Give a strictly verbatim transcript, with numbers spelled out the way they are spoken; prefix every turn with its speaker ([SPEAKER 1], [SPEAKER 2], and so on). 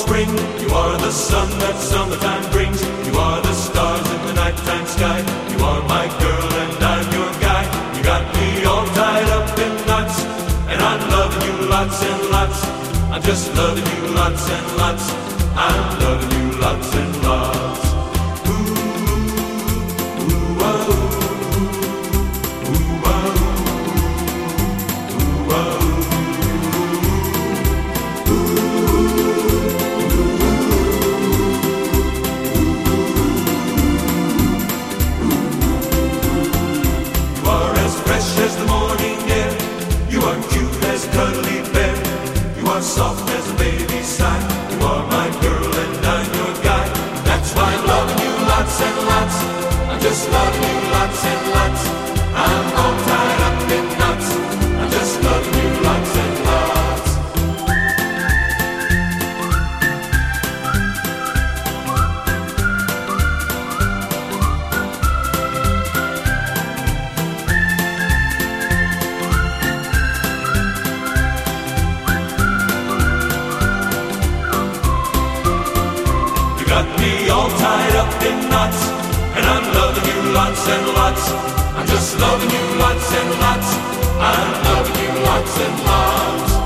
[SPEAKER 1] spring. You are the sun that summertime brings. You are the stars in the nighttime sky. You are my girl and I'm your guy. You got me all tied up in knots, and I'm loving you lots and lots. I'm just loving you lots and lots. I'm loving you lots and lots. Ooh, ooh, ah, ooh, ooh, ah, ooh, ah, as the morning air, you are cute as cuddly bear. You are soft as a baby's sigh. You are my girl and I'm your guy. That's why I'm loving you lots and lots. I'm just loving you lots and lots. I'm all tied up in knots. I'm just loving you lots and lots. Got me all tied up in knots, and I'm loving you lots and lots. I'm just loving you lots and lots. I'm loving you lots and lots.